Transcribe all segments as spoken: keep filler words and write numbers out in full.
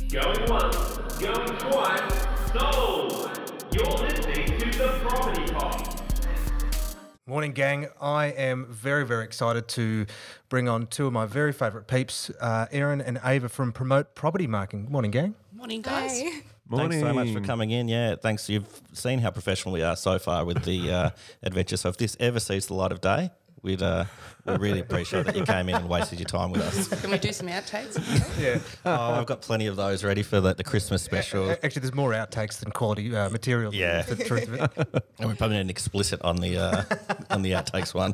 Going once, going twice, sold! You're listening to The Property Pod. Morning, gang. I am very, very excited to bring on two of my very favourite peeps, uh, Erin and Ava from Promote Property Marketing. Morning, gang. Morning, guys. Hey. Thanks so much for coming in. Yeah, thanks. You've seen how professional we are so far with the uh, adventure. So if this ever sees the light of day, we'd uh, we really appreciate that you came in and wasted your time with us. Can we do some outtakes? Yeah. Oh, I've got plenty of those ready for the, the Christmas special. Actually, there's more outtakes than quality uh, material. Yeah. For the truth of it. And we probably need an explicit on the uh, on the outtakes one.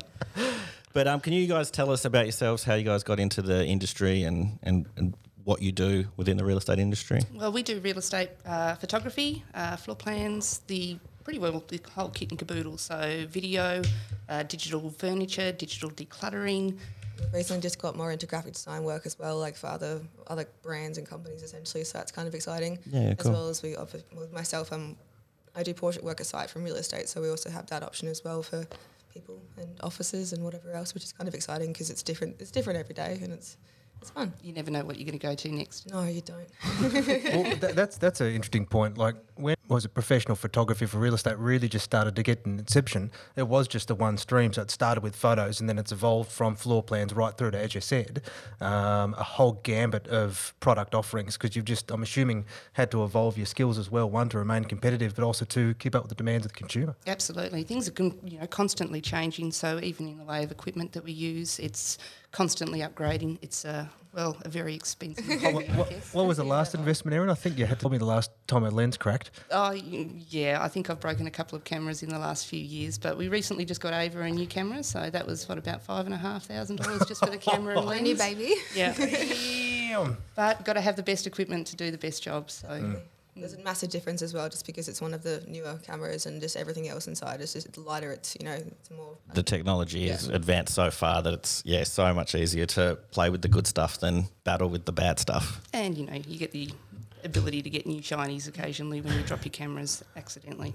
But um, can you guys tell us about yourselves, how you guys got into the industry and, and, and what you do within the real estate industry? Well, we do real estate uh, photography, uh, floor plans, the pretty well the whole kit and caboodle. So video, uh, digital furniture, digital decluttering. Recently just got more into graphic design work as well, like for other other brands and companies essentially, so that's kind of exciting. Yeah, cool. As well as we offer, with myself, um, I do portrait work aside from real estate, so we also have that option as well for people and offices and whatever else, which is kind of exciting because it's different. It's different every day and it's it's fun. You never know what you're going to go to next. No, you don't. Well, that, that's that's an interesting point. Like, when was it professional photography for real estate really just started to get an inception? It was just the one stream. So it started with photos and then it's evolved from floor plans right through to, as you said, um, a whole gambit of product offerings because you've just, I'm assuming, had to evolve your skills as well, one, to remain competitive, but also to keep up with the demands of the consumer. Absolutely. Things are con- you know constantly changing, so even in the way of equipment that we use, it's constantly upgrading. It's, uh, well, a very expensive hobby, I What, guess. what was the last investment, Erin? I think you had told me the last time a lens cracked. Oh, y- yeah, I think I've broken a couple of cameras in the last few years, but we recently just got Ava a new camera, so that was, what, about five and a half thousand dollars just for the camera and lens. New baby. Yeah, Damn. but got to have the best equipment to do the best job, so... Mm. There's a massive difference as well, just because it's one of the newer cameras and just everything else inside is just lighter. It's, you know, it's more. The technology is Yeah. advanced so far that it's, yeah, so much easier to play with the good stuff than battle with the bad stuff. And, you know, you get the ability to get new shinies occasionally when you drop your cameras accidentally.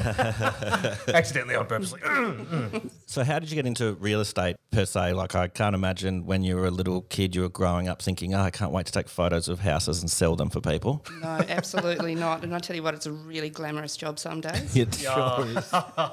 Accidentally on purposely. So how did you get into real estate per se? Like, I can't imagine when you were a little kid you were growing up thinking, oh, I can't wait to take photos of houses and sell them for people. No, absolutely not. And I tell you what, it's a really glamorous job some days. It sure is.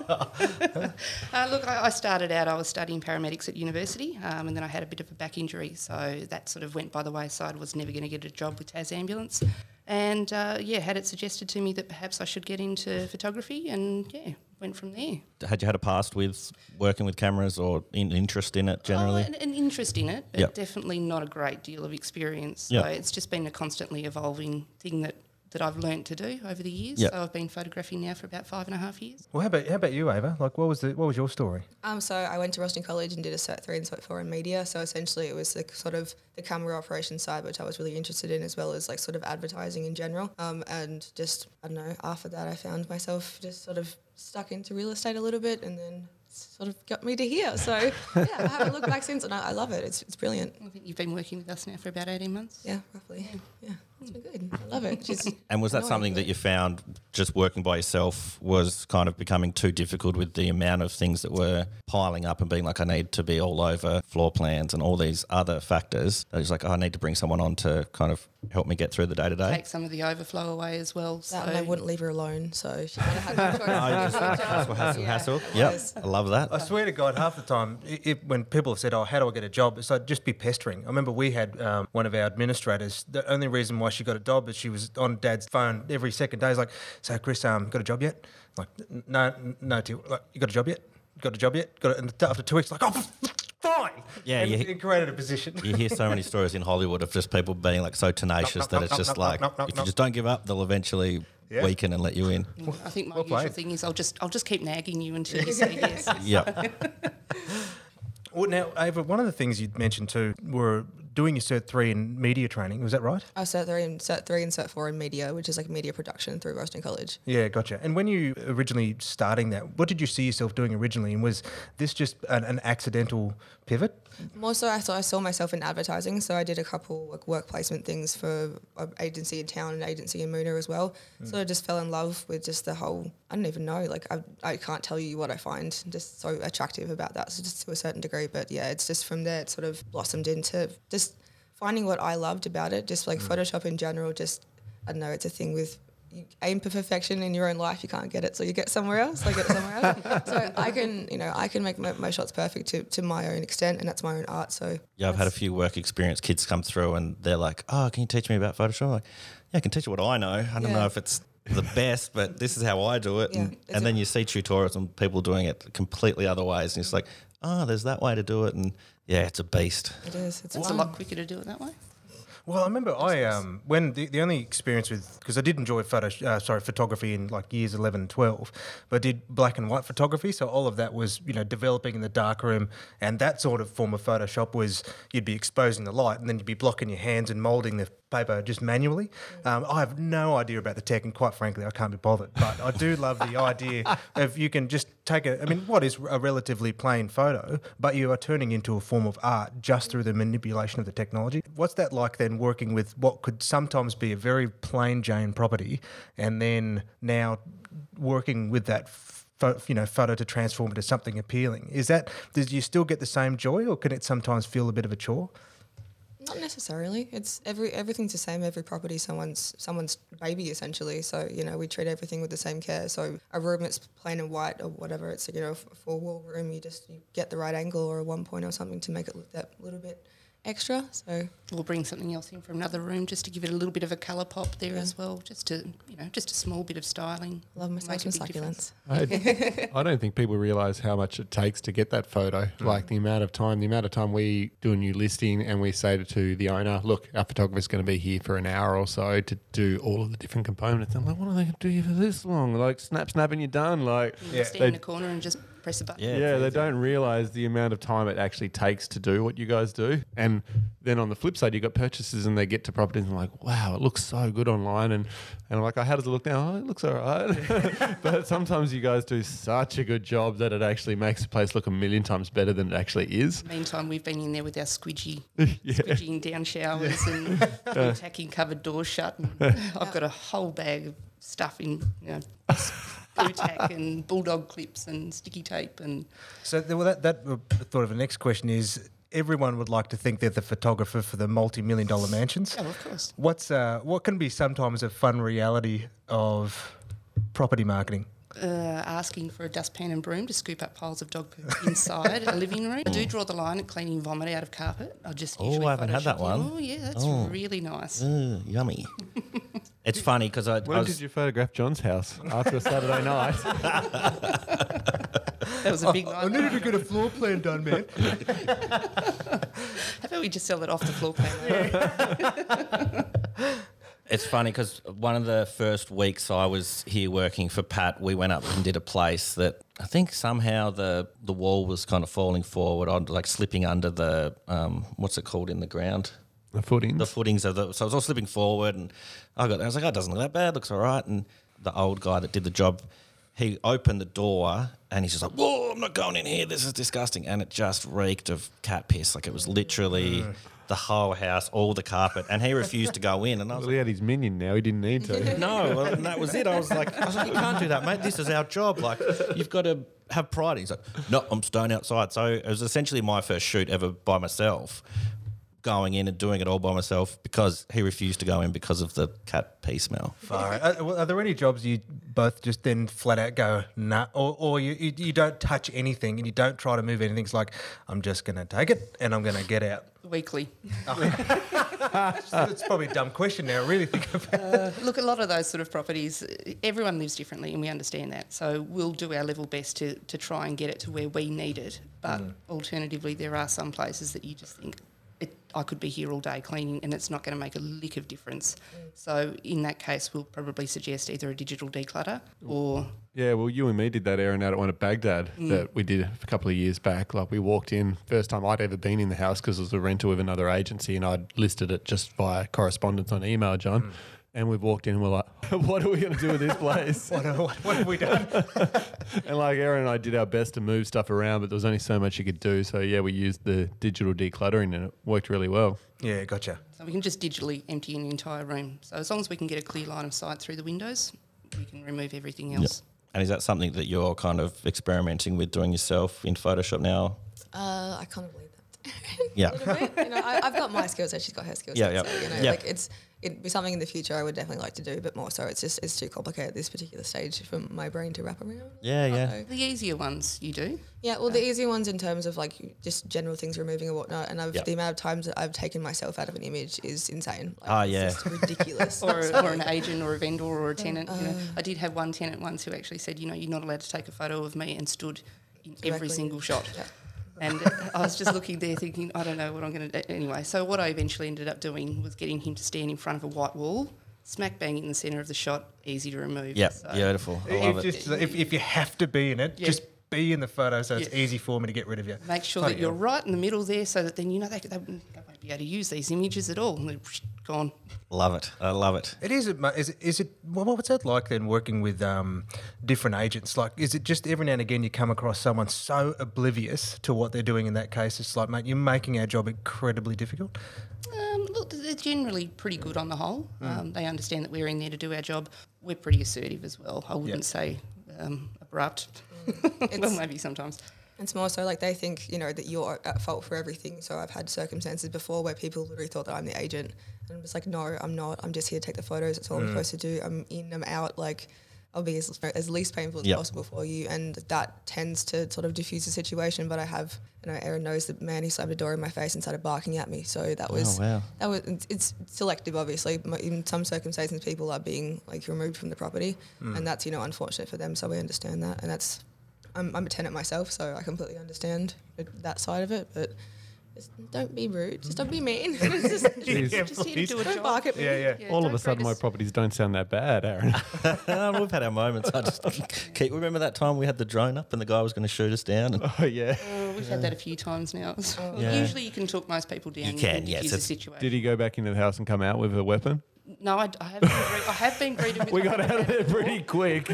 Uh, look, I, I started out, I was studying paramedics at university, um, and then I had a bit of a back injury, so that sort of went by the wayside. Was never going to get a job with Tas Ambulance. And, uh, yeah, had it suggested to me that perhaps I should get into photography, and, yeah, went from there. Had you had a past with working with cameras or in, interest in it generally? Oh, an, an interest in it, but Yep. definitely not a great deal of experience. So Yep. it's just been a constantly evolving thing that, that I've learnt to do over the years. Yep. So I've been photographing now for about five and a half years. Well, how about how about you, Ava? Like, what was the what was your story? Um, so I went to Roston College and did a Cert three and Cert four in media. So essentially it was the sort of the camera operation side, which I was really interested in, as well as like sort of advertising in general. Um, and just, I don't know, after that I found myself just sort of stuck into real estate a little bit, and then sort of got me to here. So yeah, I haven't looked back since, and I, I love it. It's it's brilliant. I think you've been working with us now for about eighteen months. Yeah, roughly. Yeah, it's been good. I love it. She's And was that annoying, something but- that you found just working by yourself was kind of becoming too difficult with the amount of things that were piling up and being like, I need to be all over floor plans and all these other factors? It was like, oh, I need to bring someone on to kind of help me get through the day to day. Take some of the overflow away as well. So That, and I wouldn't leave her alone, so she kind of had no choice. Hassle, hassle, Yeah, hassle. it Yep, was. I love that. I swear to God, half the time, i it, when people have said, "Oh, how do I get a job?" it's like just be pestering. I remember we had um, one of our administrators. The only reason why she got a job is she was on Dad's phone every second day. He's like, "So, Chris, um, got a job yet?" I'm like, "N- no, no, T. Like, you got a job yet? Got a job yet? Got it?" And after two weeks, like, "Oh, fine." Yeah, and you- it created a position. You hear so many stories in Hollywood of just people being like so tenacious Knock, knock, that knock, it's knock, just knock, like, knock, knock, if you knock. just don't give up, they'll eventually Yeah. weaken and let you in. I think my Well usual played. thing is I'll just I'll just keep nagging you until you say yes. Yep. Well, now, Ava, one of the things you'd mentioned too were doing your Cert three in media training. Was that right? I was Cert three and Cert three and Cert four in media, which is like media production through Roston College. Yeah, gotcha. And when you originally starting that, what did you see yourself doing originally? And was this just an, an accidental pivot? More so, I saw, I saw myself in advertising, so I did a couple like work placement things for an agency in town and an agency in Moona as well. Mm. So I just fell in love with just the whole, I don't even know, like I, I can't tell you what I find just so attractive about that, so just to a certain degree. But yeah, it's just from there it sort of blossomed into just finding what I loved about it, just like Photoshop in general, just I don't know, it's a thing with you aim for perfection in your own life, you can't get it, so you get somewhere else. I get it somewhere else. So I can, you know, I can make my, my shots perfect to, to my own extent, and that's my own art. So Yeah, I've had a few work experience kids come through and they're like, oh, can you teach me about Photoshop? I'm like, yeah, I can teach you what I know. I don't Yeah. know if it's the best, but this is how I do it. Yeah, and it's and then a- you see tutorials and people doing it completely other ways. And it's like, oh, there's that way to do it. And yeah, it's a beast. it is. It's It's a fun. lot quicker to do it that way. Well, I remember I um when the, the only experience with because I did enjoy photo uh, sorry photography in like years eleven and twelve, but I did black and white photography, so all of that was you know developing in the darkroom, and that sort of form of Photoshop was you'd be exposing the light and then you'd be blocking your hands and moulding the paper just manually. Um, I have no idea about the tech, and quite frankly, I can't be bothered. But I do love the idea of you can just take a I mean, what is a relatively plain photo, but you are turning into a form of art just through the manipulation of the technology. What's that like then? Working with what could sometimes be a very plain Jane property, and then now working with that, pho- you know, photo to transform it to something appealing. Is that does you still get the same joy, or can it sometimes feel a bit of a chore? Not necessarily. It's every everything's the same. Every property, someone's someone's baby essentially. So you know, we treat everything with the same care. So a room that's plain and white or whatever, it's you know, a four wall room. You just you get the right angle or a one point or something to make it look that little bit extra. So We'll bring something else in from another room just to give it a little bit of a colour pop there as well, just to, you know, just a small bit of styling. love myself Make a some big difference. succulents. I, I don't think people realise how much it takes to get that photo. Like the amount of time, the amount of time we do a new listing and we say to, to the owner, look, our photographer's going to be here for an hour or so to do all of the different components. I'm like, what are they going to do here for this long? Like snap, snap and you're done. Like, Yeah. Stand they- in the corner and just press a button. Yeah. yeah, it's they easy. don't realise the amount of time it actually takes to do what you guys do. And then on the flip side, you've got purchasers and they get to properties and like, wow, it looks so good online. And, and I'm like, oh, how does it look now? Oh, it looks all right. But sometimes you guys do such a good job that it actually makes the place look a million times better than it actually is. Meantime, we've been in there with our squidgy, Yeah. squidgying down showers and tacking covered doors shut. And I've got a whole bag of stuff in, you know, blue tack and bulldog clips and sticky tape and So th- well, that that uh, thought of the next question is everyone would like to think they're the photographer for the multi-million dollar mansions. oh, of course. What's uh, what can be sometimes a fun reality of property marketing? Uh, asking for a dustpan and broom to scoop up piles of dog poo inside a living room. I do draw the line at cleaning vomit out of carpet. I just Oh, usually I haven't had that Photoshop it. one. Oh, yeah, that's Oh. really nice. Ugh, yummy. It's funny because I, I When was, did you photograph John's house? After a Saturday night? That was a big I night. needed to get a floor plan done, man. How about we just sell it off the floor plan? It's funny because one of the first weeks I was here working for Pat, we went up and did a place that I think somehow the the wall was kind of falling forward, on like slipping under the um, what's it called in the ground, The footings. the footings of the. So I was all slipping forward, and I got there. I was like, oh, it doesn't look that bad. Looks all right. And the old guy that did the job, he opened the door and he's just like, whoa, I'm not going in here. This is disgusting. And it just reeked of cat piss. Like it was literally the whole house, all the carpet. And he refused to go in. And I was Well, he had his minion now. He didn't need to. no, well, and that was it. I was like, I was like, you can't do that, mate. This is our job. Like, you've got to have pride. He's like, no, I'm staying outside. So it was essentially my first shoot ever by myself, going in and doing it all by myself because he refused to go in because of the cat pee smell. Far out. Are, well, are there any jobs you both just then flat out go nah, or, or you, you you don't touch anything and you don't try to move anything? It's like I'm just going to take it and I'm going to get out. Weekly. It's probably a dumb question now. Really think about. Uh, look, a lot of those sort of properties, everyone lives differently and we understand that. So we'll do our level best to, to try and get it to where we need it. But alternatively, there are some places that you just think, it, I could be here all day cleaning and it's not going to make a lick of difference. So in that case, we'll probably suggest either a digital declutter or... Yeah, well, you and me did that, Aaron, out at one at Baghdad that we did a couple of years back. Like we walked in, first time I'd ever been in the house because it was a rental with another agency and I'd listed it just via correspondence on email, John. And we've walked in and we're like, what are we going to do with this place? What, what, what have we done? And like Aaron and I did our best to move stuff around, but there was only so much you could do. So yeah, we used the digital decluttering and it worked really well. Yeah, gotcha. So we can just digitally empty an entire room. So as long as we can get a clear line of sight through the windows, we can remove everything else. And is that something that you're kind of experimenting with doing yourself in Photoshop now? Uh, I can't believe that. Yeah. A little bit. You know, I, I've got my skill set. She's got her skill Yeah, set. yeah. So, you know, Yeah. like it's it'd be something in the future I would definitely like to do, but more so it's just it's too complicated at this particular stage for my brain to wrap around. Yeah, yeah. So- The easier ones you do. Yeah, well, the easy ones in terms of like just general things removing and whatnot, and I've, Yep. the amount of times that I've taken myself out of an image is insane. Like, Ah, it's yeah. just ridiculous. or, or an agent or a vendor or a tenant. You know. I did have one tenant once who actually said, you know, you're not allowed to take a photo of me, and stood in every Directly. single shot. Yeah. And uh, I was just looking there thinking, I don't know what I'm going to do. Anyway, so what I eventually ended up doing was getting him to stand in front of a white wall, smack bang in the centre of the shot, easy to remove. Yep, So- beautiful. I love If, it. just, if, if you have to be in it, Yeah. just be in the photo so it's Yeah. easy for me to get rid of you. Make sure Bloody that you're hell. right in the middle there, so that then you know they, they, won't- they won't be able to use these images at all. And they're gone. Love it. I love it. It is. a- Is it? Is it? Well, what's that like then? Working with um, different agents, like, is it just every now and again you come across someone so oblivious to what they're doing? In that case, it's like, mate, you're making our job incredibly difficult. Um, look, they're generally pretty good on the whole. Mm. Um, they understand that we're in there to do our job. We're pretty assertive as well. I wouldn't say um, abrupt. well, It's- maybe sometimes. It's more so like they think, you know, that you're at fault for everything. So I've had circumstances before where people literally thought that I'm the agent. And I'm just like, no, I'm not. I'm just here to take the photos. That's all I'm supposed to do. I'm in, I'm out. Like, I'll be as, as least painful as Yep. possible for you. And that tends to sort of diffuse the situation. But I have, you know, Aaron knows the man who slammed a door in my face and started barking at me. So that was, wow. that was, it's- it's selective, obviously. Mo- In some circumstances, people are being like removed from the property. And that's, you know, unfortunate for them. So we understand that. And that's, I'm, I'm a tenant myself, so I completely understand that side of it. But just don't be rude. Just don't be mean. It's just, Jeez. Yeah, Just here to please. do a don't job. bark at me. Yeah, yeah. All of don't a sudden, break my us. properties don't sound that bad, Aaron. Uh, we've had our moments. I just keep. Remember that time we had the drone up and the guy was going to shoot us down? And Oh, yeah. Oh, we've had that a few times now. Yeah. Usually you can talk most people down. You can, diffuse yes, the it's- situation. Did he go back into the house and come out with a weapon? No, I, I have been. Gre- I have been greeted with We a got out of there pretty quick.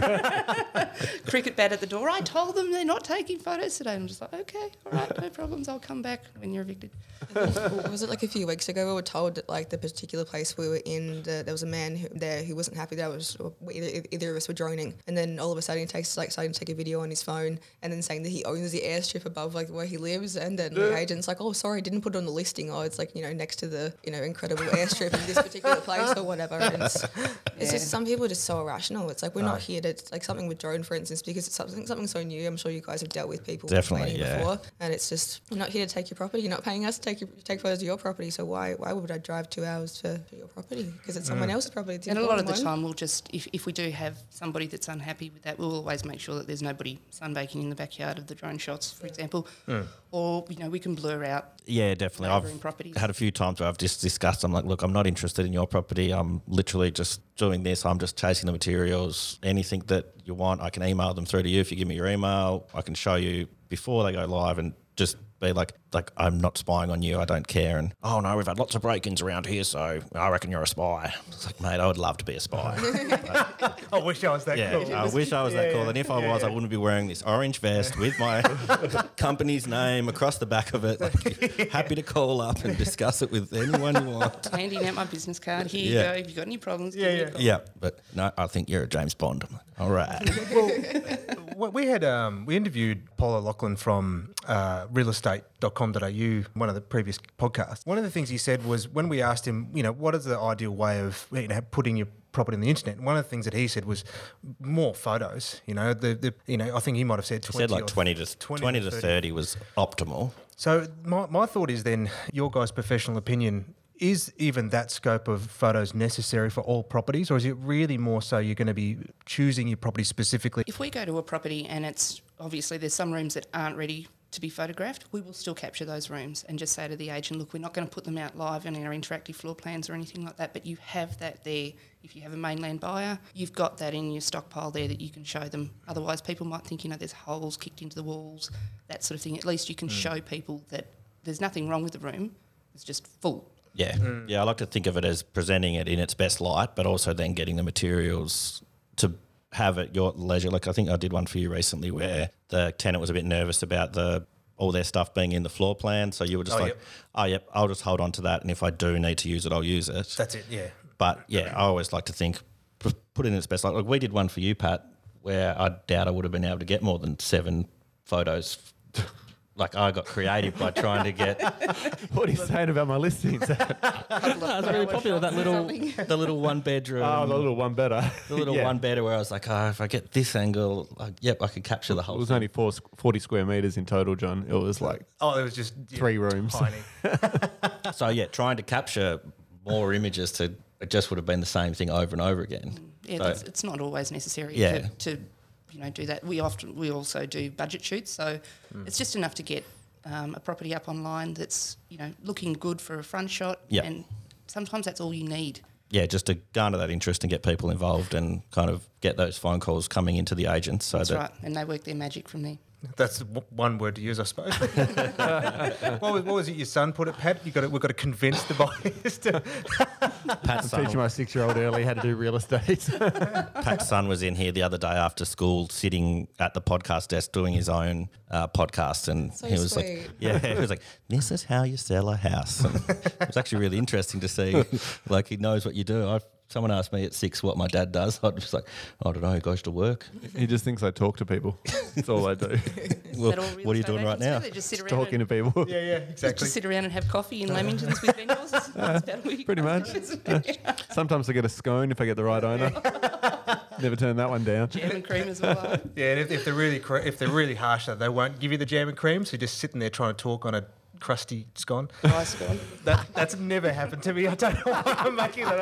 cricket bat at the door. I told them they're not taking photos today. I'm just like, okay, all right, no problems. I'll come back when you're evicted. Was it like a few weeks ago we were told that like the particular place we were in, the, there was a man who, there who wasn't happy that I was either, either of us were droning, and then all of a sudden he takes like starting to take a video on his phone and then saying that he owns the airstrip above like where he lives, and then the agent's like, oh sorry, didn't put it on the listing. Oh, it's like, you know, next to the, you know, incredible airstrip in this particular place or whatever. And it's it's just some people are just so irrational. It's like we're not here to like something with drone, for instance, because it's something something so new. I'm sure you guys have dealt with people Definitely, Mm. complaining yeah. before, and it's just we're not here to take your property. You're not paying us to take your, take photos of your property. So why why would I drive two hours for, for your property? Because it's someone else's property. It's And a lot of the important one. time, we'll just, if, if we do have somebody that's unhappy with that, we'll always make sure that there's nobody sunbaking in the backyard of the drone shots, for example. Or, you know, we can blur out. yeah, definitely. Neighbouring I've properties. had a few times where I've just discussed. I'm like, look, I'm not interested in your property. I'm literally just doing this. I'm just chasing the materials. Anything that you want, I can email them through to you. If you give me your email, I can show you before they go live and just be like, like I'm not spying on you. I don't care. And oh no, we've had lots of break-ins around here, so I reckon you're a spy. It's like, mate, I would love to be a spy. I wish I was that Yeah, cool. I wish I was that Yeah, cool. yeah. And if I Yeah, was, I yeah. wouldn't be wearing this orange vest with my company's name across the back of it. Like, happy to call up and discuss it with anyone you want. Handing out my business card. Here Yeah. you go. If you've got any problems, Yeah, give me a yeah. call. Yeah, but no, I think you're a James Bond. I'm like, all right. Well, we had um, we interviewed Paul O'Loughlin from uh, real estate dot com dot a u, one of the previous podcasts. One of the things he said was when we asked him, you know, what is the ideal way of, you know, putting your property on the internet? And one of the things that he said was more photos. You know, the, the you know, I think he might have said He twenty. said like or twenty to twenty to thirty was optimal. So my, my thought is then, your guys' professional opinion, is even that scope of photos necessary for all properties, or is it really more so you're going to be choosing your property specifically? If we go to a property and it's obviously there's some rooms that aren't ready to be photographed, we will still capture those rooms and just say to the agent, look, we're not going to put them out live in our interactive floor plans or anything like that, but you have that there. If you have a mainland buyer, you've got that in your stockpile there that you can show them. Otherwise, people might think, you know, there's holes kicked into the walls, that sort of thing. At least you can show people that there's nothing wrong with the room, it's just full. Yeah, yeah. I like to think of it as presenting it in its best light, but also then getting the materials to have at your leisure. Like I think I did one for you recently where the tenant was a bit nervous about the all their stuff being in the floor plan, so you were just Oh, like, yep. "Oh, yep, I'll just hold on to that, and if I do need to use it, I'll use it." That's it, yeah. But yeah, I always like to think p- put it in its best light. Like we did one for you, Pat, where I doubt I would have been able to get more than seven photos. like I got creative by trying to get What are you saying about my listings? no, it's really popular that little the little one bedroom Oh, the little one better. the little Yeah. one bedder where I was like, oh, if I get this angle, like, yep, I could capture the It whole was thing. only four, forty square meters in total, John. It was like Oh, it was just yeah, Three rooms. Tiny. So yeah, trying to capture more images to it just would have been the same thing over and over again. Yeah, So- that's, it's not always necessary Yeah. to, to, you know, do that. We often we also do budget shoots, so it's just enough to get um, a property up online that's, you know, looking good for a front shot. Yeah. And sometimes that's all you need. yeah, just to garner that interest and get people involved and kind of get those phone calls coming into the agents. So That's that right, and they work their magic from there. That's w- one word to use, I suppose. what, was, what was it your son put it, Pat? You got to, we've got to convince the buyers to. Pat's teaching son, my six-year-old early how to do real estate. Pat's son was in here the other day after school, sitting at the podcast desk doing his own uh, podcast, and So he was sweet. like, "Yeah, he was like, this is how you sell a house." And it was actually really interesting to see, like he knows what you do. I someone asked me at six what my dad does. I was like, I don't know. He goes to work. He just thinks I talk to people. That's all I do. Well, Is that all real what are you estate doing right agents do? now? They just sit around Talking to and, people. yeah, yeah, exactly. just sit around and have coffee in Lamingtons with vendors. That's about all you Pretty guys much. do. Sometimes I get a scone if I get the right owner. Never turn that one down. Jam and cream as well. Yeah, and if, if they're really cra- if they're really harsh, though, they won't give you the jam and cream. So you're just sitting there trying to talk on a crusty scone. Rice gone. That that's never happened to me. I don't know why I'm making that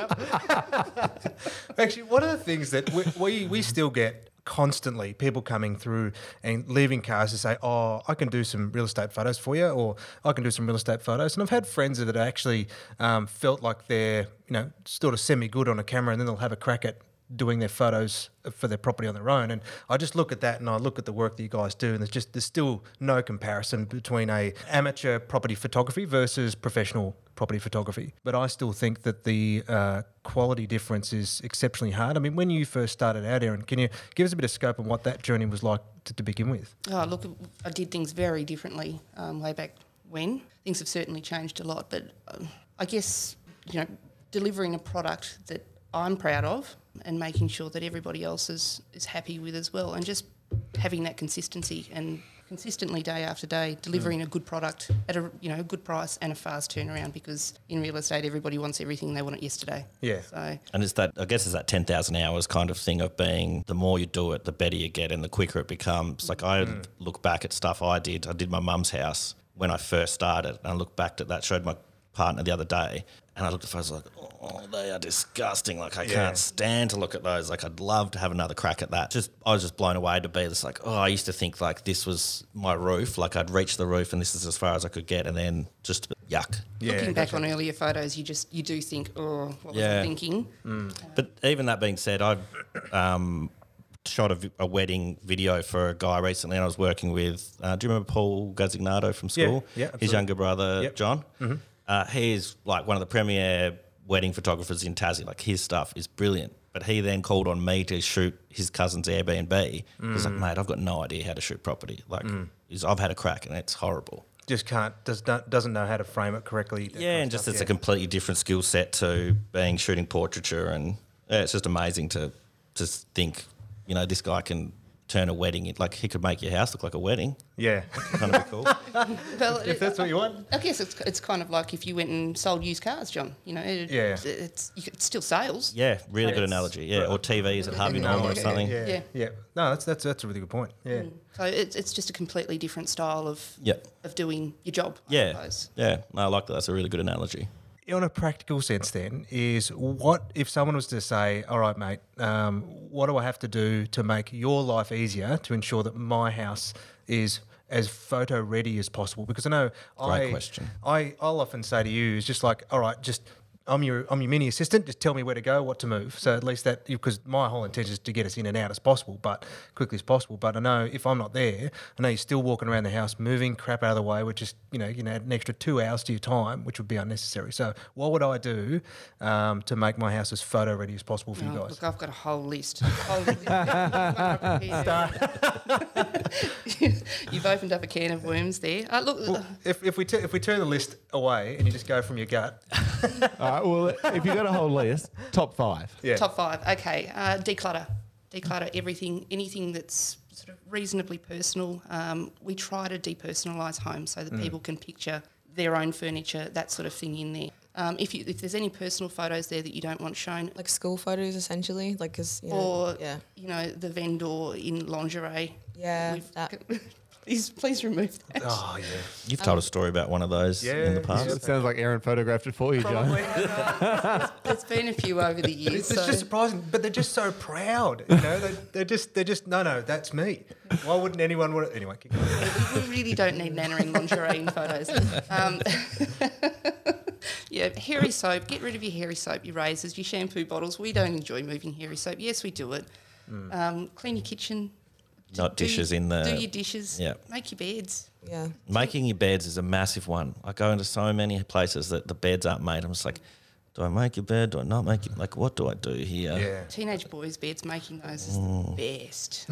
up. Actually, one of the things that we, we we still get constantly, people coming through and leaving cars to say, "Oh, I can do some real estate photos for you," or "I can do some real estate photos." And I've had friends that actually um, felt like they're you know sort of semi good on a camera, and then they'll have a crack at doing their photos for their property on their own. And I just look at that and I look at the work that you guys do, and there's just there's still no comparison between a amateur property photography versus professional property photography. But I still think that the uh, quality difference is exceptionally hard. I mean, when you first started out, Erin, can you give us a bit of scope on what that journey was like to, to begin with? Oh, look, I did things very differently um, way back when. Things have certainly changed a lot, but um, I guess, you know, delivering a product that I'm proud of and making sure that everybody else is, is happy with as well, and just having that consistency and consistently day after day delivering a good product at a you know a good price and a fast turnaround, because in real estate everybody wants everything, they want it yesterday. Yeah. So And it's that, I guess it's that ten thousand hours kind of thing of being, the more you do it, the better you get and the quicker it becomes. Like I look back at stuff I did. I did my mum's house when I first started, and I looked back at that, showed my partner the other day, and I looked at photos like, oh, they are disgusting. Like I Yeah. can't stand to look at those. Like I'd love to have another crack at that. Just I was just blown away to be this like, oh, I used to think like this was my roof. Like I'd reach the roof and this is as far as I could get, and then just yuck. Yeah, looking back gotcha. on earlier photos, you just you do think, oh, what was Yeah. I thinking? But even that being said, I um, shot a, vi- a wedding video for a guy recently, and I was working with. Uh, do you remember Paul Gazzignato from school? Yeah, yeah, His absolutely. younger brother Yep. John. Uh, he's like one of the premier wedding photographers in Tassie. Like his stuff is brilliant. But he then called on me to shoot his cousin's Airbnb. He's like, mate, I've got no idea how to shoot property. Like, he's, I've had a crack and it's horrible. Just can't, does, not, doesn't know how to frame it correctly. that Yeah, kind of and just stuff, it's yeah. a completely different skill set to being shooting portraiture, and yeah, it's just amazing to just think, you know, this guy can turn a wedding in, like he could make your house look like a wedding. Yeah. Kind of be cool. Well, If that's what you want. I guess it's it's kind of like if you went and sold used cars, John. You know, it, Yeah. it's, it's, you could- it's still sales. Yeah, really good It's- analogy. Yeah, or T Vs at Harvey Yeah, Norman or yeah, something. Yeah. Yeah. Yeah. No, that's, that's, that's a really good point. Yeah. So it's it's just a completely different style of Yep. of doing your job. I Yeah, suppose. yeah. No, I like that. That's a really good analogy. On a practical sense, then, is what if someone was to say, "All right, mate, um, what do I have to do to make your life easier to ensure that my house is as photo ready as possible?" Because I know Great I, question. I, I'll often say to you, is just like, "All right, just." I'm your I'm your mini assistant. Just tell me where to go, what to move. So at least that, because my whole intention is to get us in and out as possible, but quickly as possible. But I know if I'm not there, I know you're still walking around the house, moving crap out of the way, which is you know you know add an extra two hours to your time, which would be unnecessary. So what would I do um, to make my house as photo ready as possible for Oh, you guys? look, I've got a whole list. Whole list. You've opened up a can of worms there. Uh, look, Well, if if we t- if we turn the list away and you just go from your gut, All right, well, if you got a whole list, top five. yeah, top five. Okay, uh, declutter. Declutter everything, anything that's sort of reasonably personal. Um, we try to depersonalise homes so that Mm. people can picture their own furniture, that sort of thing in there. Um, if you if there's any personal photos there that you don't want shown, Like school photos, essentially, like because you know, or yeah, you know the vendor in lingerie, yeah, we've- that. please please remove that. Oh, yeah. You've told a story about one of those in Yeah, the past. It sounds like Aaron photographed it for you, John. There's been a few over the years. It's, it's so just surprising, but they're just so proud. You know, they, they're just, they're just, no, no, that's me. Why wouldn't anyone want it? Anyway, keep going. we really don't need Nana in lingerie in photos. Um, yeah, hairy soap. Get rid of your hairy soap, your razors, your shampoo bottles. We don't enjoy moving hairy soap. Yes, we do it. Um, clean your kitchen. Not Do dishes your- in the. Do your dishes. Yeah. Make your beds. Yeah. Making your beds is a massive one. I go into so many places that the beds aren't made. I'm just like, do I make your bed? Do I not make it? Like, what do I do here? Yeah. Teenage boys' beds, making those is Mm. the best.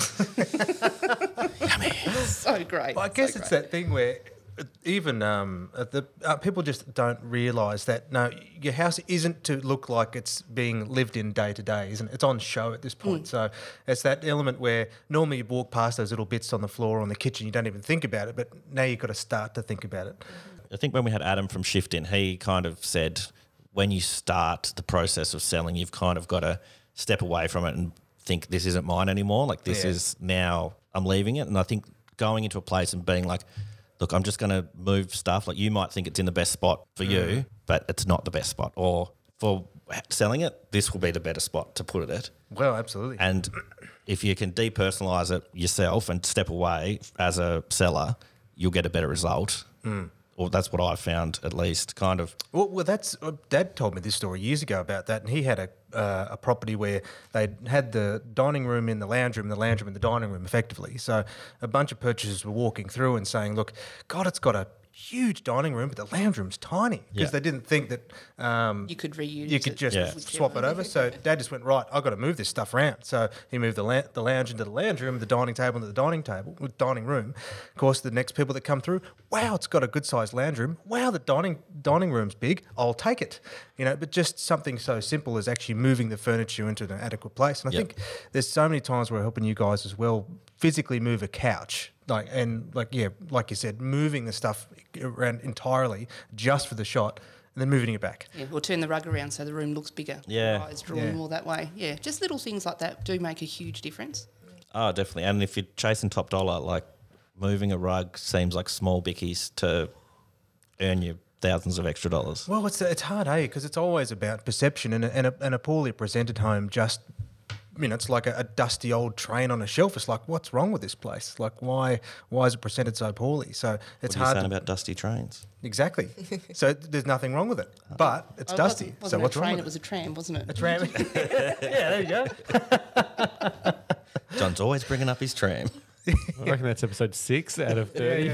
So great. Well, I guess so it's great. that thing where even um, uh, the uh, people just don't realise that no, your house isn't to look like it's being lived in day to day, isn't it? It's on show at this point. So it's that element where normally you walk past those little bits on the floor or on the kitchen, you don't even think about it, but now you've got to start to think about it. I think when we had Adam from Shift in, he kind of said when you start the process of selling, you've kind of got to step away from it and think this isn't mine anymore. Like this Yeah. is now I'm leaving it. And I think going into a place and being like, look, I'm just going to move stuff. Like you might think it's in the best spot for you, but it's not the best spot. Or for selling it, this will be the better spot to put it at. Well, absolutely. And if you can depersonalise it yourself and step away as a seller, you'll get a better result. Or that's what I found, at least, kind of. Well, well, that's uh, Dad told me this story years ago about that, and he had a uh, a property where they had the dining room in the lounge room, the lounge room in the dining room, effectively. So a bunch of purchasers were walking through and saying, "Look, God, it's got a huge dining room, but the lounge room's tiny," because Yeah. they didn't think that um, You could reuse you could it. just Yeah. swap it over. So Dad just went, right, I've got to move this stuff around. So he moved the, la- the lounge into the lounge room, the dining table into the dining table, dining room. Of course, the next people that come through, wow, it's got a good sized lounge room. Wow, the dining dining room's big. I'll take it. You know, but just something so simple as actually moving the furniture into an adequate place. And I Yep. think there's so many times we're helping you guys as well physically move a couch. Like and like yeah, like you said, moving the stuff around entirely just for the shot, and then moving it back. Yeah, we'll turn the rug around so the room looks bigger. Yeah. Eyes drawn Yeah. more that way. Yeah, just little things like that do make a huge difference. Oh, definitely. And if you're chasing top dollar, like moving a rug seems like small bickies to earn you thousands of extra dollars. Well, it's it's hard, eh? Because it's always about perception, and a, and, a, and a poorly presented home just, you know, it's like a, a dusty old train on a shelf. It's like, what's wrong with this place? Like, why why is it presented so poorly? So it's What are you hard. saying To, about dusty trains? exactly. So there's nothing wrong with it, but it's Oh, it dusty. wasn't, wasn't so a what's train, wrong it with was a tram, wasn't it? it? A tram. Yeah, there you go. John's always bringing up his tram. I reckon that's episode six out of thirty.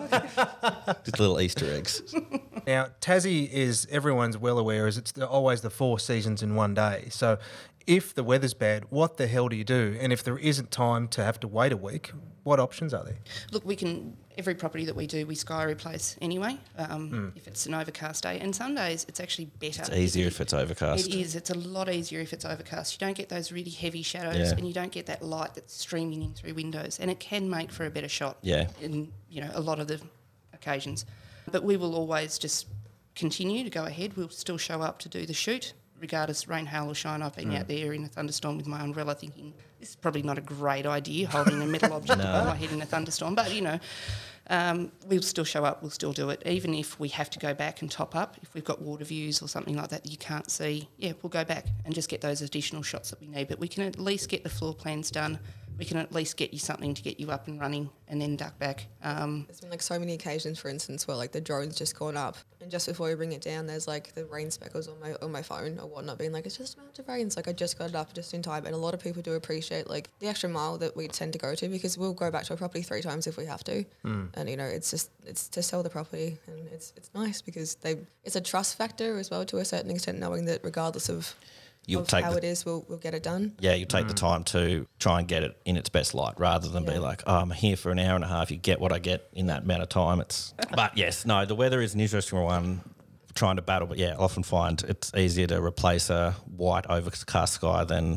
Just little Easter eggs. Now, Tassie is, everyone's well aware, is it's the, always the four seasons in one day. So if the weather's bad, what the hell do you do? And if there isn't time to have to wait a week, what options are there? Look, we can, every property that we do, we sky replace anyway, um, if it's an overcast day. And some days it's actually better. It's easier if it's overcast. It is. It's a lot easier if it's overcast. You don't get those really heavy shadows Yeah. and you don't get that light that's streaming in through windows. And it can make for a better shot Yeah. in, you know, a lot of the occasions. But we will always just continue to go ahead. We'll still show up to do the shoot, regardless rain, hail or shine. I've been out there in a thunderstorm with my umbrella thinking, this is probably not a great idea, holding a metal object above my head in a thunderstorm. But, you know, um, we'll still show up, we'll still do it. Even if we have to go back and top up, if we've got water views or something like that that you can't see, yeah, we'll go back and just get those additional shots that we need. But we can at least get the floor plans done. We can at least get you something to get you up and running and then duck back. Um, There's been like so many occasions, for instance, where like the drone's just gone up, and just before we bring it down, there's like the rain speckles on my on my phone or whatnot, being like, it's just about to rain. It's like I just got it up just in time, and a lot of people do appreciate like the extra mile that we tend to go to, because we'll go back to a property three times if we have to, and you know it's just it's to sell the property, and it's it's nice because they it's a trust factor as well to a certain extent, knowing that regardless of You'll of take how the- it is, we'll, we'll get it done. Yeah, you take the time to try and get it in its best light rather than be Yeah. like, oh, I'm here for an hour and a half. You get what I get in that amount of time. It's But yes, no, the weather is an interesting one, trying to battle. But yeah, I often find it's easier to replace a white overcast sky than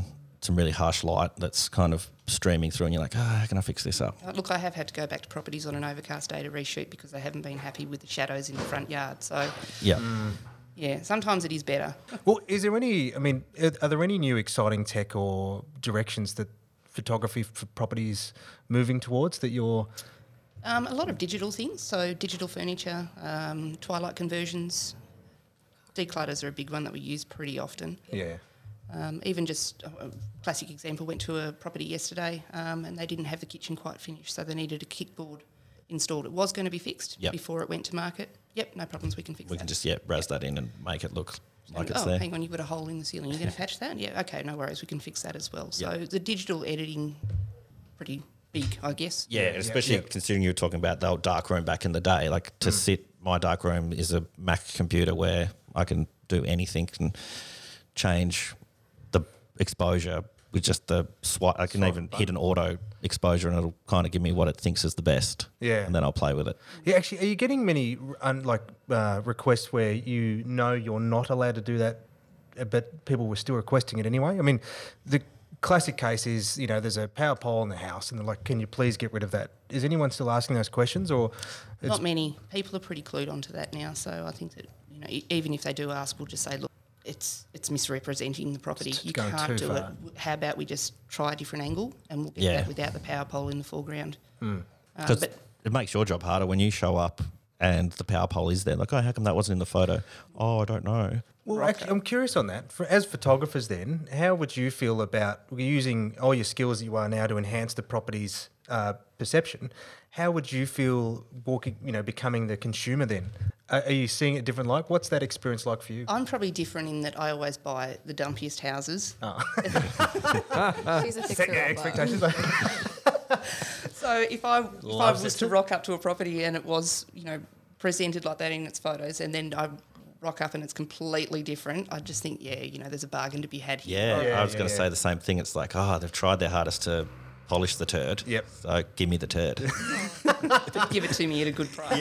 some really harsh light that's kind of streaming through and you're like, oh, how can I fix this up? Uh, Look, I have had to go back to properties on an overcast day to reshoot because they haven't been happy with the shadows in the front yard. So, Yeah. yeah, sometimes it is better. Well, is there any, I mean, are, are there any new exciting tech or directions that photography for properties moving towards that you're... Um, a lot of digital things, so digital furniture, um, twilight conversions, declutters are a big one that we use pretty often. Yeah. Um, even just a a classic example, went to a property yesterday um, and they didn't have the kitchen quite finished, so they needed a kickboard installed. It was going to be fixed Yep. before it went to market. Yep, no problems, we can fix We that. can just, yeah, razz that in and make it look like it's oh, there. hang on, you've got a hole in the ceiling. You're going to patch that? Yeah, okay, no worries, we can fix that as well. So Yep. the digital editing, pretty big, I guess. Yeah, especially yeah. considering you were talking about the old dark room back in the day. Like to sit, my dark room is a Mac computer where I can do anything and change the exposure with just the swipe. I can Swipe even button. hit an auto exposure and it'll kind of give me what it thinks is the best. Yeah. And then I'll play with it. Yeah, actually, are you getting many un, like uh, requests where you know you're not allowed to do that, uh, but people were still requesting it anyway? I mean, the classic case is, you know, there's a power pole in the house and they're like, can you please get rid of that? Is anyone still asking those questions or... It's, Not many. People are pretty clued onto that now, so I think that, you know, e- even if they do ask, we'll just say, look, it's it's misrepresenting the property. It's You going can't too do far. it. How about we just try a different angle and we'll get Yeah. that without the power pole in the foreground. Um, 'Cause but it makes your job harder when you show up and the power pole is there. Like, oh, how come that wasn't in the photo? Oh, I don't know. Well, actually, I'm curious on that. For, as photographers then, how would you feel about using all your skills that you are now to enhance the property's uh, perception? How would you feel walking, you know, becoming the consumer then? Are, are you seeing it different like? What's that experience like for you? I'm probably different in that I always buy the dumpiest houses. Oh. She's a Set fixer your upper. expectations. So if I if I Loves was it. to rock up to a property and it was, you know, presented like that in its photos, and then I rock up and it's completely different, I just think, yeah, you know, there's a bargain to be had here. Yeah, Yeah, I was yeah, going to yeah. say the same thing. It's like, oh, they've tried their hardest to polish the turd. Yep. So give me the turd. But give it to me at a good price.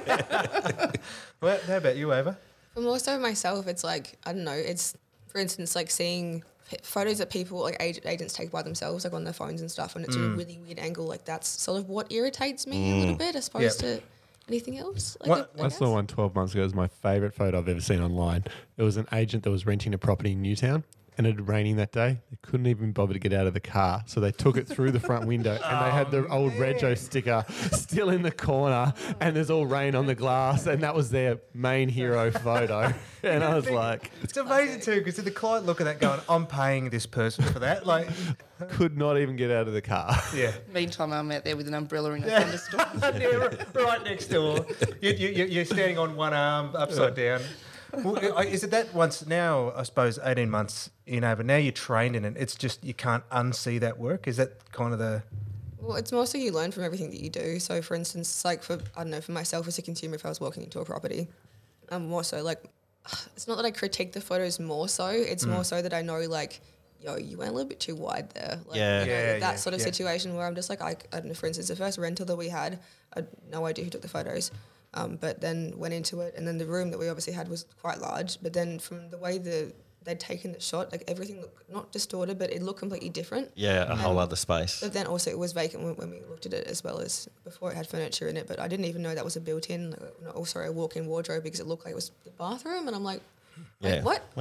Well, how about you, Ava? For more so myself, it's like, I don't know, it's, for instance, like seeing p- photos that people, like ag- agents take by themselves, like on their phones and stuff, and it's Mm. in a really weird angle, like that's sort of what irritates me a little bit as opposed Yep. to anything else. Like, What- I- I That's the guess. one twelve months ago is my favourite photo I've ever seen online. It was an agent that was renting a property in Newtown and it had raining that day. They couldn't even bother to get out of the car. So they took it through the front window and they had the old Rego sticker still in the corner and there's all rain on the glass and that was their main hero photo. And I was like, It's amazing too, because the client look at that going, I'm paying this person for that. Like, could not even get out of the car. yeah. Meantime, I'm out there with an umbrella in a thunderstorm. Yeah, right- right next door. You, you, you- you're standing on one arm, upside down. Well, I- is it that once now, I suppose, eighteen months in over, now you're trained in it, it's just you can't unsee that work? Is that kind of the... Well, it's more so you learn from everything that you do. So, for instance, like for, I don't know, for myself as a consumer, if I was walking into a property, I'm more so like, it's not that I critique the photos more so, it's more so that I know, like, yo, you went a little bit too wide there. Like, Yeah. you know, Yeah, that yeah, sort of yeah. situation where I'm just like, I, I don't know, for instance, the first rental that we had, I had no idea who took the photos. Um, but then went into it, and then the room that we obviously had was quite large. But then from the way the they'd taken the shot, like everything looked not distorted, but it looked completely different. Yeah, a whole Um, other space. But then also it was vacant when, when we looked at it, as well as before it had furniture in it. But I didn't even know that was a built-in, uh, no, oh sorry, a walk-in wardrobe, because it looked like it was the bathroom, and I'm like, wait, Yeah. what?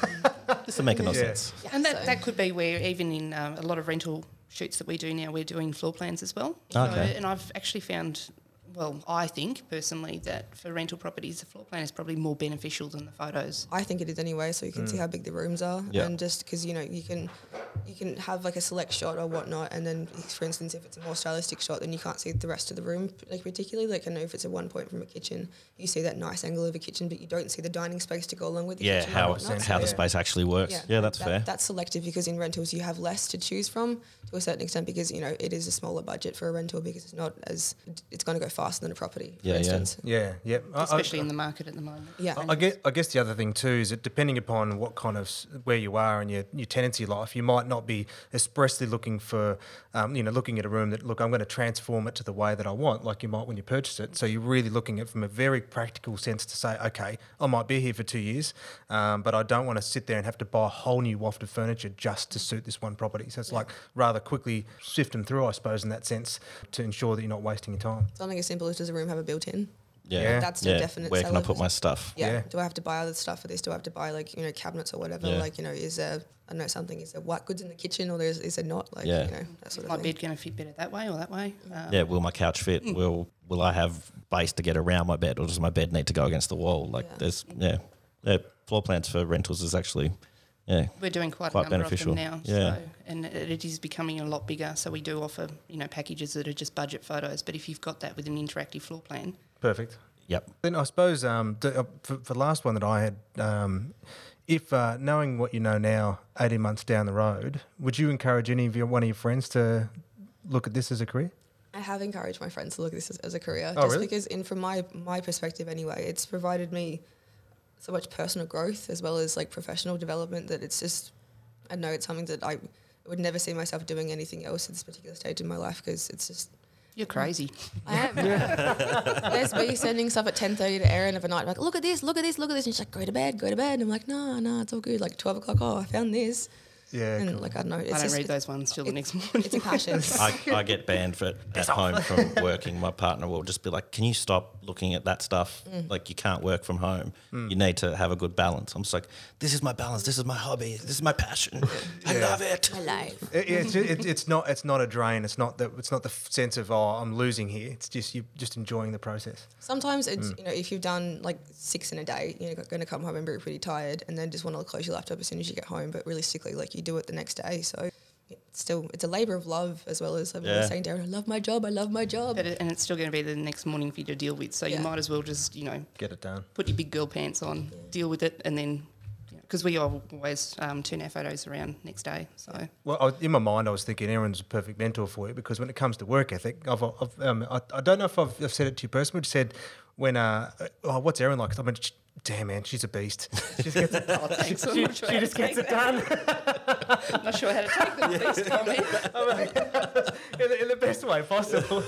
This will make no Yeah. sense. And that, So- that could be where even in um, a lot of rental shoots that we do now, we're doing floor plans as well. So- Okay. and I've actually found, well, I think personally that for rental properties, the floor plan is probably more beneficial than the photos. I think it is anyway, so you can see how big the rooms are, Yeah. and just because you know you can you can have like a select shot or whatnot, and then for instance, if it's a more stylistic shot, then you can't see the rest of the room, like particularly. Like I know if it's a one point from a kitchen, you see that nice angle of a kitchen, but you don't see the dining space to go along with the Yeah, kitchen. how and whatnot. how the Yeah. space actually works. Yeah, that's that- fair. That's selective because in rentals you have less to choose from to a certain extent, because you know it is a smaller budget for a rental because it's not as it's going to go faster than a property. For Yeah, yeah. instance. Yeah, yeah. I- I- Especially in the market at the moment. Yeah. I guess, I guess the other thing too is that depending upon what kind of s- where you are in your, your tenancy life, you might not be expressly looking for, um, you know, looking at a room that, look, I'm going to transform it to the way that I want, like you might when you purchase it. So you're really looking at it from a very practical sense to say, okay, I might be here for two years, um, but I don't want to sit there and have to buy a whole new waft of furniture just to suit this one property. So it's like rather quickly sift them through, I suppose, in that sense, to ensure that you're not wasting your time. Something as simple as, does a room have a built-in? Yeah. Yeah. That's the yeah. definite Where can I seller. put my stuff? Yeah. Yeah. Do I have to buy other stuff for this? Do I have to buy like, you know, cabinets or whatever? Yeah. Like, you know, is there, I don't know, something, is there white goods in the kitchen or there's, is there not? Like, Yeah. you know, that sort of My thing. bed going to fit better that way or that way? Um, Yeah, will my couch fit? Will will I have base to get around my bed, or does my bed need to go against the wall? Like, Yeah. there's yeah, yeah, floor plans for rentals is actually yeah, We're doing quite, Quite a number beneficial. of them now, Yeah. so, and it it is becoming a lot bigger. So we do offer, you know, packages that are just budget photos. But if you've got that with an interactive floor plan, Perfect. Yep. Then I suppose um, d- uh, for, for the last one that I had, um, if uh, knowing what you know now, eighteen months down the road, would you encourage any of your one of your friends to look at this as a career? I have encouraged my friends to look at this as, as a career, Oh, just really? because, in from my my perspective anyway, it's provided me so much personal growth as well as like professional development that it's just, I know it's something that I would never see myself doing anything else at this particular stage in my life, because it's just, you're crazy. I am. There's me sending stuff at ten thirty to Erin of a night, like, look at this, look at this, look at this, and she's like, go to bed, go to bed, and I'm like, no, no, it's all good. Like twelve o'clock, oh, I found this, Yeah. and cool. like I don't know, it's I don't just, read those ones till the next morning. it's a passion. I, I get banned for at home from working. My partner will just be like, "Can you stop looking at that stuff? Like, you can't work from home. You need to have a good balance." I'm just like, "This is my balance. This is my hobby. This is my passion. I Yeah. love it." My life. It, it's, it, it's not it's not a drain. It's not that it's not the f- sense of, oh, I'm losing here. It's just you just enjoying the process. Sometimes it's, you know, if you've done like six in a day, you're going to come home and be pretty tired and then just want to close your laptop as soon as you get home. But realistically, like, you do it the next day. So it's still, it's a labour of love, as well as I'm Yeah. saying, Darren, I love my job. I love my job. But it, and it's still going to be the next morning for you to deal with. So Yeah. you might as well just, you know, Get it done. put your big girl pants on, deal with it, and then, because we always um, turn our photos around next day. So Well, I, in my mind, I was thinking Erin's a perfect mentor for you, because when it comes to work ethic, I've, I've, um, I, I don't know if I've, I've said it to you personally, but said when, uh, oh, what's Erin like? I mean, sh- damn, man, she's a beast. She just gets it, oh, thanks. I'm she, not sure she how just to gets take it that. done. Not sure how to take them. Please tell me. in, the, in the best way possible.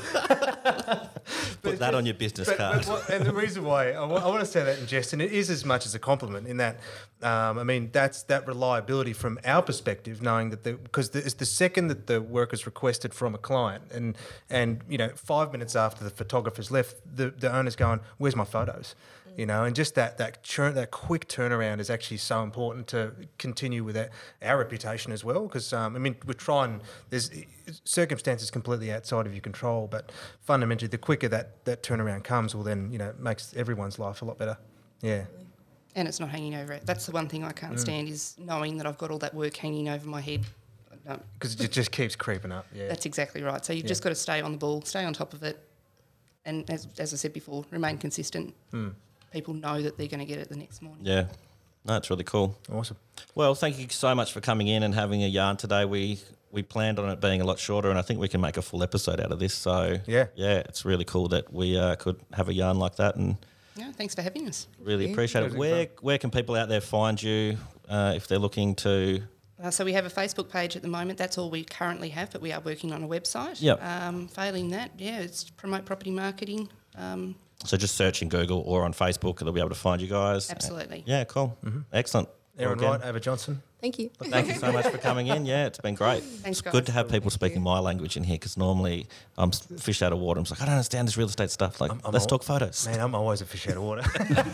Put that on your business But, card. but what, and the reason why I want to say that in jest, and it is as much as a compliment, in that, um, I mean, that's that reliability from our perspective, knowing that the because the, it's the second that the work is requested from a client, and and you know, five minutes after the photographer's left, the the owner's going, "Where's my photos?" You know, and just that that churn, that quick turnaround is actually so important to continue with our, our reputation as well. Because um, I mean, we're trying. There's circumstances completely outside of your control, but fundamentally, the quicker that that turnaround comes, well, then you know, it makes everyone's life a lot better. Yeah. And it's not hanging over it. That's the one thing I can't stand, is knowing that I've got all that work hanging over my head. No, Because it just keeps creeping up. Yeah. that's exactly right. So you've just got to stay on the ball, stay on top of it, and as, as I said before, remain consistent. People know that they're going to get it the next morning. Yeah, no, it's really cool. Awesome. Well, thank you so much for coming in and having a yarn today. We we planned on it being a lot shorter, and I think we can make a full episode out of this. So Yeah. yeah, it's really cool that we uh, could have a yarn like that, and Yeah, thanks for having us. really you. appreciate it. That was Where where can people out there find you uh, if they're looking to? Uh, so we have a Facebook page at the moment. That's all we currently have, but we are working on a website. Yep. Um, failing that, yeah, it's promote property marketing. Um, So just search in Google or on Facebook, they'll be able to find you guys. Absolutely. Yeah, cool. Excellent. Erin Well, Wright, again, Ava Johnson. Thank you. Thank you so much for coming in. Yeah, it's been great. Thanks, it's guys. good to have people speaking my language in here, because normally I'm s- fish out of water. I'm just like, I don't understand this real estate stuff. Like, I'm let's al- talk photos. Man, I'm always a fish out of water.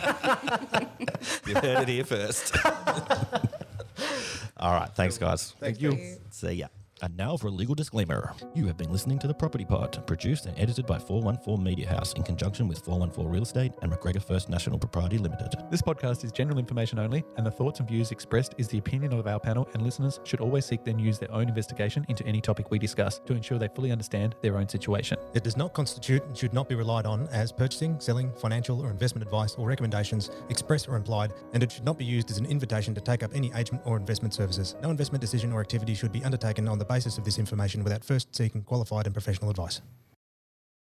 You heard it here first. All right. Thanks, guys. Thank you. See ya. And now for a legal disclaimer. You have been listening to The Property Pod, produced and edited by four one four Media House in conjunction with four one four Real Estate and McGregor First National Propriety Limited. This podcast is general information only, and the thoughts and views expressed is the opinion of our panel, and listeners should always seek then use their own investigation into any topic we discuss to ensure they fully understand their own situation. It does not constitute and should not be relied on as purchasing, selling, financial or investment advice or recommendations, express or implied, and it should not be used as an invitation to take up any agent or investment services. No investment decision or activity should be undertaken on the basis of this information without first seeking qualified and professional advice.